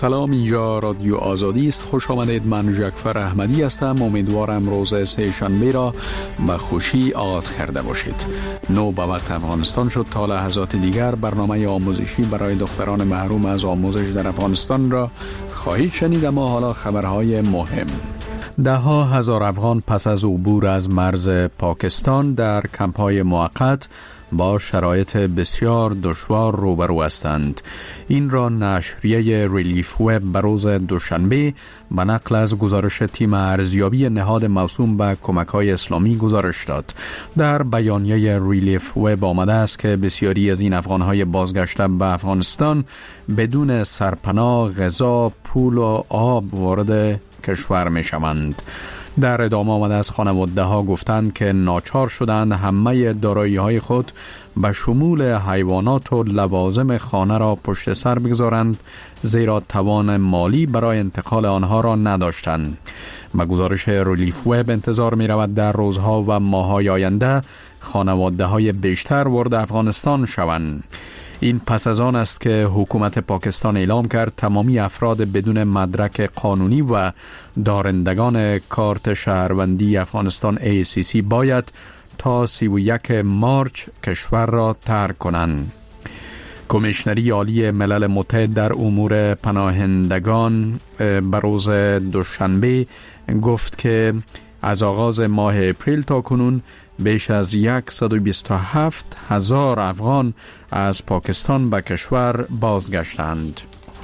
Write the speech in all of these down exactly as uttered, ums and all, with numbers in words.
سلام، اینجا رادیو آزادی است. خوش آمدید. من جعفر احمدی هستم. امیدوارم روز سه‌شنبه را به خوشی آغاز کرده باشید. نو به وقت افغانستان شد. تا لحظات دیگر برنامه آموزشی برای دختران محروم از آموزش در افغانستان را خواهید شنید. اما حالا خبرهای مهم. ده ها هزار افغان پس از عبور از مرز پاکستان در کمپ‌های موقت با شرایط بسیار دشوار روبرو هستند. این را نشریه ریلیف وب به روز دوشنبه به نقل از گزارش تیم ارزیابی نهاد موسوم به کمک‌های اسلامی گزارش داد. در بیانیه ریلیف وب آمده است که بسیاری از این افغان‌های بازگشته به افغانستان بدون سرپناه، غذا، پول و آب وارد کشور می شوند. در ادامه آمده از خانواده ها گفتند که ناچار شدند همه دارایی های خود به شمول حیوانات و لوازم خانه را پشت سر بگذارند، زیرا توان مالی برای انتقال آنها را نداشتند. به گزارش ریلیف وب انتظار می رود در روزها و ماه‌های آینده خانواده های بیشتر وارد افغانستان شوند. این پس از آن است که حکومت پاکستان اعلام کرد تمامی افراد بدون مدرک قانونی و دارندگان کارت شهروندی افغانستان ای سی سی باید تا سی و یک مارچ کشور را ترک کنند. کمیشنری عالی ملل متحد در امور پناهندگان به روز دوشنبه گفت که از آغاز ماه اپریل تا کنون بیش از صد و بیست و هفت هزار افغان از پاکستان به کشور بازگشتند.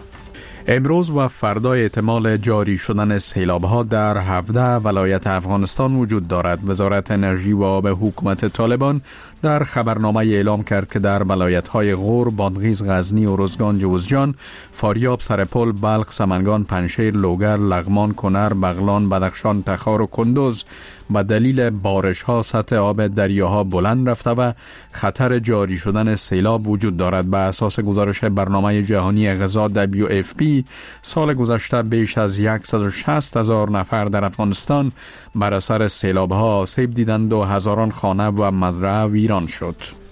امروز و فردا احتمال جاری شدن سیلاب‌ها در هفده ولایت افغانستان وجود دارد. وزارت انرژی و آب حکومت طالبان در خبرنامه اعلام کرد که در ولایت‌های غور، بادغیس، غزنی، ارزگان، جوزجان، فاریاب، سرپل، بلخ، سمنگان، پنجشیر، لوگر، لغمان، کنر، بغلان، بدخشان، تخار و کندوز به دلیل بارش‌ها سطح آب دریاها بلند رفته و خطر جاری شدن سیلاب وجود دارد. به اساس گزارش برنامه جهانی غذا دبلیو اف پی سال گذشته بیش از صد و شصت هزار نفر در افغانستان بر اثر سیلاب‌ها آسیب دیدند و هزاران خانه و مزرعه ویران شد.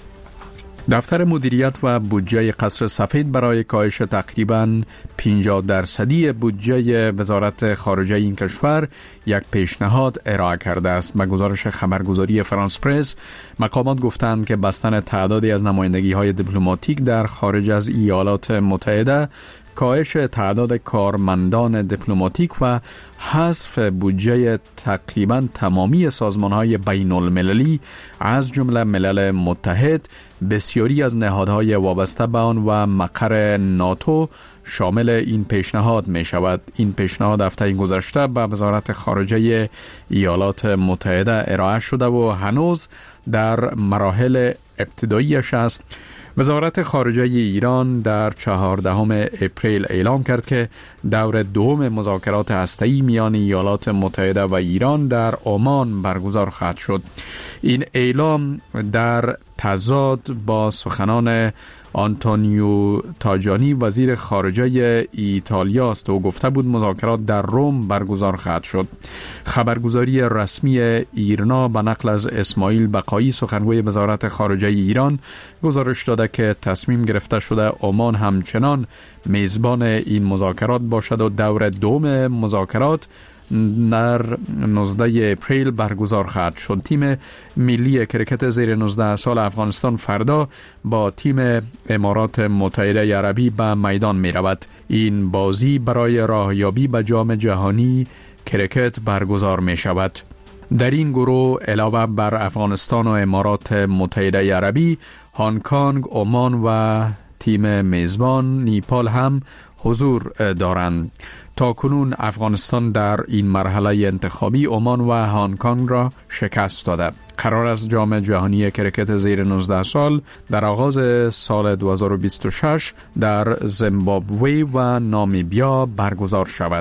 دفتر مدیریت و بودجه قصر سفید برای کاهش تقریباً پنجاه درصدی بودجه وزارت خارجه این کشور یک پیشنهاد ارائه کرده است. به گزارش خبرگزاری فرانس پرس، مقامات گفتند که بستن تعدادی از نمایندگی‌های دیپلماتیک در خارج از ایالات متحده، کاهش تعداد کارمندان دیپلماتیک و حذف بودجه تقریباً تمامی سازمان‌های بین المللی از جمله ملل متحد، بسیاری از نهادهای وابسته به آن و مقر ناتو شامل این پیشنهاد می شود. این پیشنهاد هفته گذشته به وزارت خارجه ایالات متحده ارائه شده و هنوز در مراحل ابتداییش است. وزارت خارجه ایران در چهاردهم اپریل اعلام کرد که دور دوم مذاکرات هسته‌ای میان ایالات متحده و ایران در عمان برگزار خواهد شد. این اعلام در تضاد با سخنان آنتونیو تاجانی وزیر خارجه ایتالیا است و گفته بود مذاکرات در روم برگزار خواهد شد. خبرگزاری رسمی ایرنا به نقل از اسماعیل بقایی سخنگوی وزارت خارجه ایران گزارش داده که تصمیم گرفته شده عمان همچنان میزبان این مذاکرات باشد و دور دوم مذاکرات در نوزده اپریل برگزار خواهد شد. تیم ملی کرکت زیر نوزده سال افغانستان فردا با تیم امارات متحده عربی به میدان می رود. این بازی برای راهیابی به جام جهانی کرکت برگزار می شود. در این گروه علاوه بر افغانستان و امارات متحده عربی، هنگ کنگ، عمان و تیم میزبان نیپال هم حضور دارند. تا کنون افغانستان در این مرحله انتخابی عمان و هنگ کنگ را شکست داده. قرار است جام جهانی کرکت زیر نوزده سال در آغاز سال دو هزار و بیست و شش در زیمبابوه و نامیبیا برگزار شود.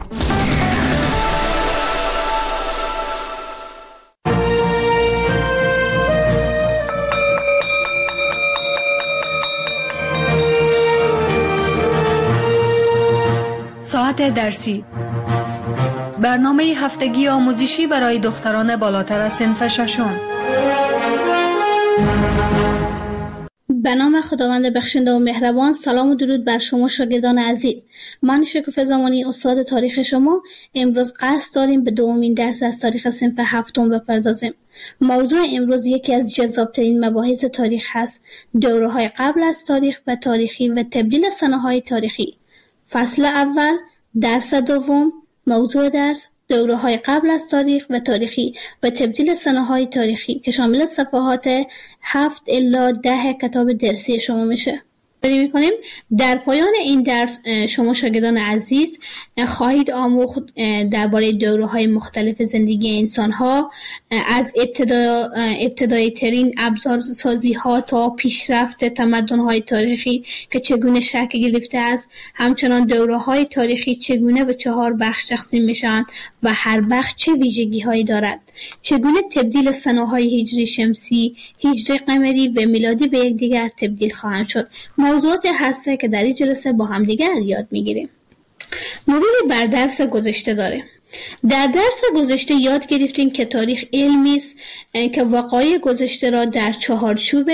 ساعت درسی، برنامه هفتگی آموزشی برای دختران بالاتر از صنف ششم. به نام خداوند بخشنده و مهربان. سلام و درود بر شما شاگردان عزیز. من شکوفه زمانی استاد تاریخ شما. امروز قصد داریم به دومین درس از تاریخ صنف هفتم بپردازیم. موضوع امروز یکی از جذابترین مباحث تاریخ هست: دوره‌های قبل از تاریخ و تاریخی و تبدیل سنه‌های تاریخی. فصل اول، درس دوم. موضوع درس: دوره‌های قبل از تاریخ و تاریخی و تبدیل سنه‌های تاریخی که شامل صفحات هفت الی ده کتاب درسی شما میشه. بریم میکنیم. در پایان این درس شما شاگردان عزیز خواهید آموخت درباره دوره‌های مختلف زندگی انسان‌ها، از ابتدا ابتدایی ترین ابزارسازی ها تا پیشرفت تمدن‌های تاریخی که چگونه شکل گرفته است. همچنان دوره‌های تاریخی چگونه به چهار بخش تقسیم میشن و هر بخش چه ویژگی‌هایی دارد. چگونه تبدیل سنه‌های هجری شمسی، هجری قمری و میلادی به یکدیگر تبدیل خواهند شد. موضوعات هسته که در این جلسه با هم دیگر یاد میگیریم. مروری بر درس گذشته داره. در درس گذشته یاد گرفتیم که تاریخ علمی است که وقایع گذشته را در چهارچوب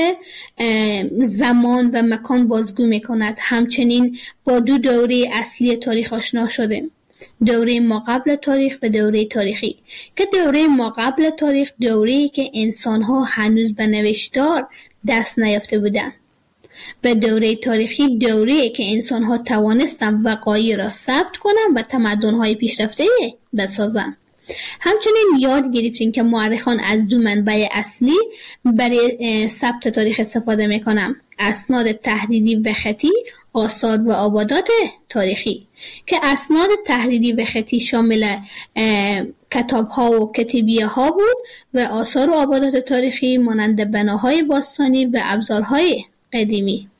زمان و مکان بازگو میکند. همچنین با دو دوره اصلی تاریخ آشنا شدیم: دوره ما قبل تاریخ و دوره تاریخی. که دوره ما قبل تاریخ دوره‌ای که انسان‌ها هنوز به نوشتار دست نیافته بودند و دوره تاریخی دوره‌ای که انسان‌ها توانستند وقایع را ثبت کنند و تمدن‌های پیشرفته بسازند. همچنین یاد گرفتیم که مورخان از دو منبع اصلی برای ثبت تاریخ استفاده می‌کنند: اسناد تحریری و خطی، آثار و آبادات تاریخی. که اسناد تحریری و خطی شامل کتاب‌ها و کتیبیه‌ها بود و آثار و آبادات تاریخی مانند بناهای باستانی و ابزارهای قدیمی.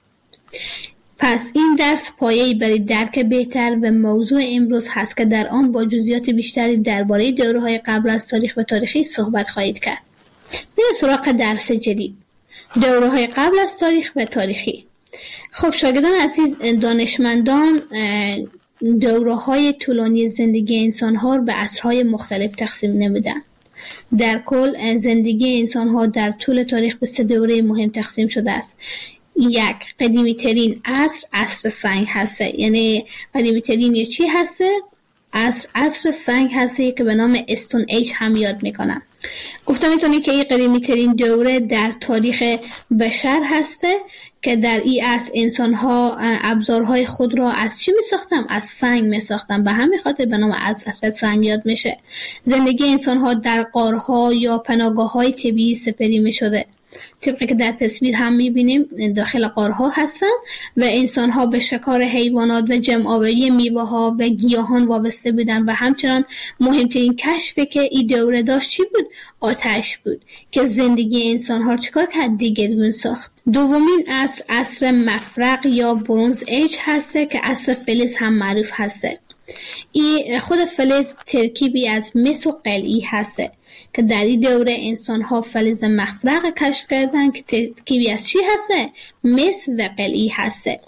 پس این درس پایه‌ای برای درک بهتر و موضوع امروز هست که در آن با جزئیات بیشتری درباره دوره‌های قبل از تاریخ و تاریخی صحبت خواهید کرد. بریم سراغ درس جدید: دوره‌های قبل از تاریخ و تاریخی. خب شاگردان عزیز، دانشمندان دوره‌های طولانی زندگی انسان‌ها را به عصرهای مختلف تقسیم نمودند. در کل زندگی انسان‌ها در طول تاریخ به سه دوره مهم تقسیم شده است. یک، قدیمی ترین عصر عصر سنگ هسته. یعنی قدیمی ترین چی هسته؟ عصر عصر سنگ هسته که به نام استون ایج هم یاد میکنم. گفتم میتونی که این قدیمی ترین دوره در تاریخ بشر هسته که در این عصر انسان ها ابزارهای خود را از چی می ساختن؟ از سنگ می ساختن. به همین خاطر به نام عصر سنگ یاد میشه. زندگی انسان ها در غارها یا پناهگاه های طبیعی سپری می شده. طبقی که در تصویر هم میبینیم داخل غارها هستن و انسان‌ها به شکار حیوانات و جمع‌آوری میوه‌ها و گیاهان وابسته بودن و همچنان مهمترین کشفی که این دوره داشت چی بود؟ آتش بود که زندگی انسان‌ها چیکار کرد؟ دیگرگون ساخت. دومین عصر عصر مفرق یا برونز ایج هسته که عصر فلز هم معروف هسته. این خود فلز ترکیبی از مس و قلعی هسته که در این دوره انسان ها فلز مفرق کشف کردن که ترکیبی از چی هسته؟ مس و قلعی هسته.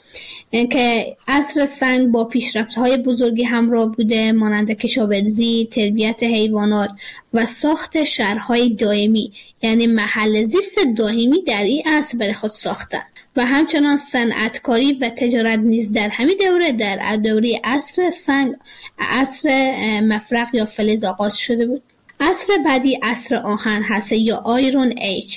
که عصر سنگ با پیشرفت های بزرگی همراه بوده، مانند کشاورزی، تربیت حیوانات و ساخت شهرهای دائمی، یعنی محل زیست دائمی در این عصر برای خود ساختن. و همچنان صنعتکاری و تجارت نیز در همین دوره در دوره عصر سنگ عصر مفرق یا فلز آغاز شده بود. عصر بعدی عصر آهن هست یا آیرون ایج.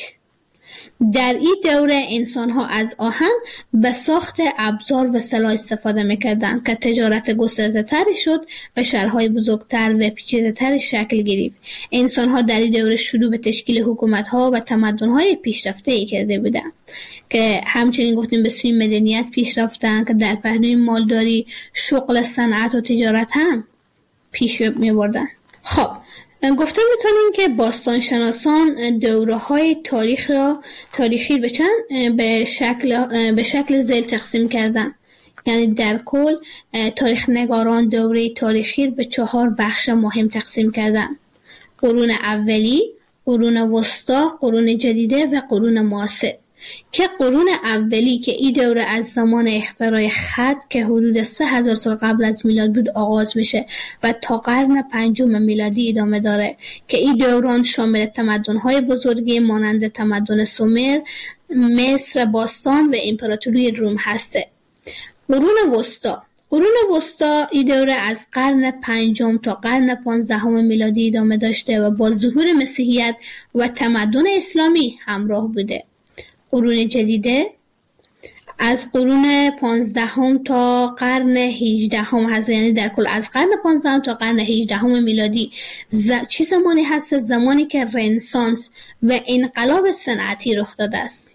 در این دوره انسان ها از آهن به ساخت ابزار و سلاح استفاده میکردند که تجارت گسترده تری شد و شهرهای بزرگتر و پیچیده تری شکل گرفت. انسان ها در این دوره شروع به تشکیل حکومت ها و تمدن های پیشرفته ای کرده بودند که همچنین گفتیم به سوی مدنیت پیش رفتند که در پهنوی مالداری، شغل، صنعت و تجارت هم پیش می بردند. خب گفته میتونیم که باستانشناسان دوره‌های تاریخ را تاریخی به چند به شکل به شکل ذیل تقسیم کردن. یعنی در کل تاریخ نگاران دوره تاریخی به چهار بخش مهم تقسیم کردن: قرون اولی، قرون وسطا، قرون جدیده و قرون معاصر. که قرون اولی که این دوره از زمان اختراع خط که حدود سه هزار سال قبل از میلاد بود آغاز میشه و تا قرن پنجم میلادی ادامه داره که این دوران شامل تمدن‌های بزرگی مانند تمدن سومر، مصر باستان و امپراتوری روم هسته. قرون وسطا قرون وسطا این دوره از قرن پنجم تا قرن پانزدهم میلادی ادامه داشته و با ظهور مسیحیت و تمدن اسلامی همراه بوده. قرون جدیده از قرون پانزدهم تا قرن هجدهم هست، یعنی در کل از قرن پانزدهم تا قرن هجدهم میلادی ز... چی زمانی هست؟ زمانی که رنسانس و انقلاب صنعتی رخ داده است.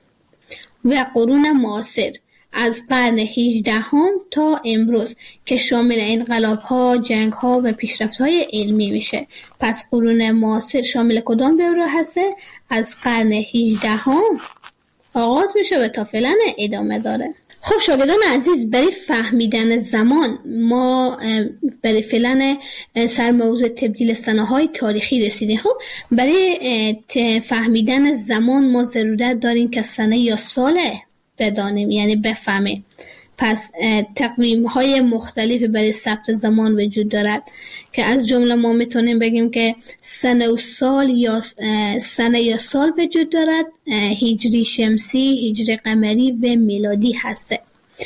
و قرون معاصر از قرن هجدهم تا امروز که شامل انقلاب‌ها، جنگ‌ها و پیشرفت‌های علمی میشه. پس قرون معاصر شامل کدام دوره هست؟ از قرن هجدهم آغاز میشه و تا فعلا ادامه داره. خب شاگردان عزیز، برای فهمیدن زمان ما برای فعلا سر موضوع تبدیل سنه‌های تاریخی رسیدیم. خب برای فهمیدن زمان ما ضرورت داریم که سنه یا سال بدانیم، یعنی بفهمیم. پس تقویم‌های مختلفی برای ثبت زمان وجود دارد که از جمله ما میتونیم بگیم که سنه و سال یا سنه یا سال وجود دارد، هجری شمسی، هجری قمری و میلادی هسته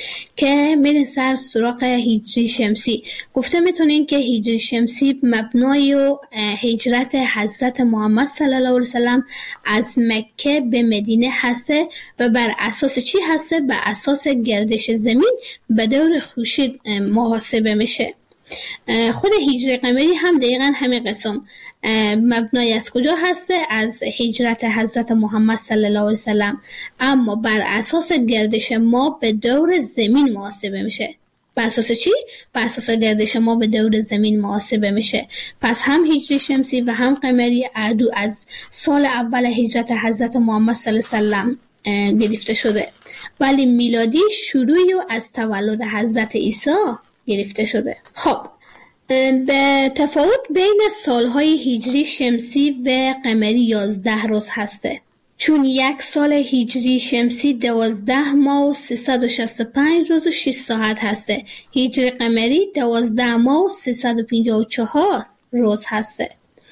که میرین سر سراغ هجری شمسی. گفته میتونین که هجری شمسی مبنای و هجرت حضرت محمد صلی الله علیه وسلم از مکه به مدینه هسته و بر اساس چی هسته؟ بر اساس گردش زمین به دور خورشید محاسبه میشه. خود هجری قمری هم دقیقا همین قسم مبنای از کجا هسته؟ از هجرت حضرت محمد صلی الله علیه وسلم، اما بر اساس گردش ما به دور زمین محاسبه میشه. بر اساس چی؟ بر اساس گردش ما به دور زمین محاسبه میشه. پس هم هجری شمسی و هم قمری اردو از سال اول هجرت حضرت محمد صلی الله علیه وسلم گرفته شده، ولی میلادی شروعی از تولد حضرت عیسی گرفته شده. خب به تفاوت بین سالهای هجری شمسی و قمری یازده روز هسته، چون یک سال هجری شمسی دوازده ماه و سیصد و شصت و پنج روز و شش ساعت هسته، هجری قمری دوازده ماه و سیصد و پنجاه و چهار روز هسته.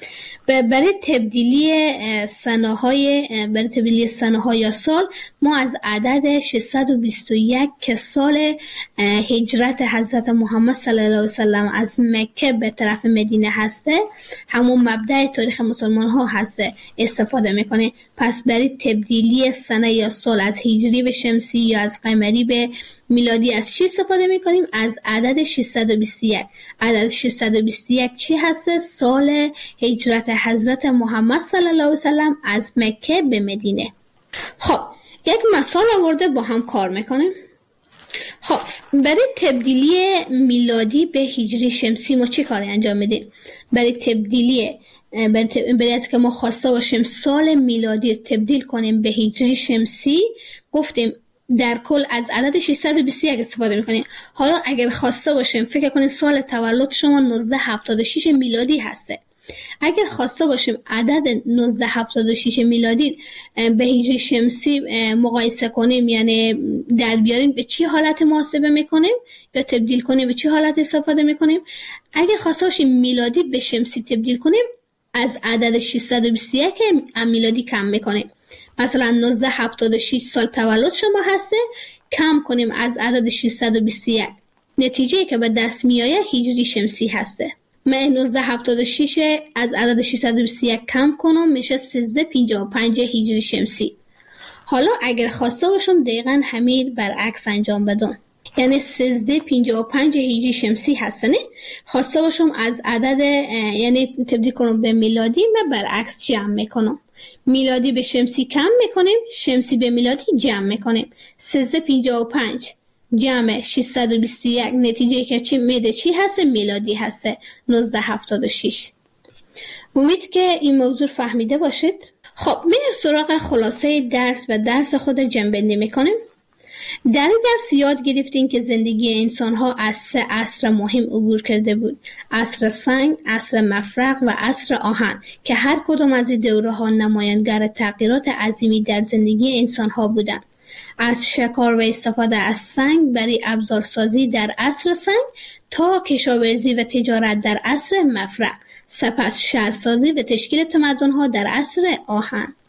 برای تبدیلی سنه‌های برای تبدیلی سنه‌ها یا سال ما از عدد ششصد و بیست و یک که سال هجرت حضرت محمد صلی الله علیه وسلم از مکه به طرف مدینه هسته، همون مبدأ تاریخ مسلمان ها هسته، استفاده میکنه. پس برای تبدیلی سنه یا سال از هجری به شمسی یا از قمری به میلادی از چی استفاده میکنیم؟ از عدد ششصد و بیست و یک. عدد ششصد و بیست و یک چی هست؟ سال هجرت حضرت محمد صلی الله علیه وسلم از مکه به مدینه. خب یک مثال آورده با هم کار میکنیم. خب برای تبدیلی میلادی به هجری شمسی ما چی کاری انجام میدیم؟ برای تبدیلی برای از که ما خواسته باشیم سال میلادی تبدیل کنیم به هجری شمسی، گفتیم در کل از عدد ششصد و بیست و یک استفاده میکنیم. حالا اگر خواسته باشیم فکر کنیم سال تولد شما نوزده هفتاد و شش میلادی هسته، اگر خواسته باشیم عدد نوزده هفتاد و شش میلادی به هجری شمسی مقایسه کنیم، یعنی در بیاریم، به چی حالت محاسبه میکنیم یا تبدیل کنیم به چی حالت استفاده میکنیم؟ اگر خواسته باشیم میلادی به شمسی تبدیل کنیم از عدد ششصد و بیست و یک میلادی کم میکنیم. مثلا نوزده هفتاد و شش سال تولد شما هسته، کم کنیم از عدد ششصد و بیست و یک، نتیجه که به دست میآید هجری شمسی هسته. من نوزده هفتاد و شش از عدد ششصد و بیست و یک کم کنم میشه سیزده پنجاه و پنج هجری شمسی. حالا اگر خواسته باشم دقیقاً همین برعکس انجام بدم، یعنی سیزده پنجاه و پنج هجری شمسی هستنه، خواسته باشم از عدد یعنی تبدیل کنم به میلادی، من برعکس جمع میکنم، میلادی به شمسی کم میکنیم، شمسی به میلادی جمع میکنیم. سیزده پنجاه و پنج جمع ششصد و بیست و یک، نتیجه که چی میده چی هسته؟ میلادی هسته نوزده هفتاد و شش. امید که این موضوع فهمیده باشید. خب میریم سراغ خلاصه درس و درس خود جنبندی میکنیم. در این درس یاد گرفتیم که زندگی انسان ها از سه عصر مهم عبور کرده بود: عصر سنگ، عصر مفرق و عصر آهن که هر کدام از این دوره ها نمایانگر تغییرات عظیمی در زندگی انسان ها بودند. از شکار و استفاده از سنگ برای ابزارسازی در عصر سنگ تا کشاورزی و تجارت در عصر مفرق، سپس شهرسازی و تشکیل تمدن ها در عصر آهن.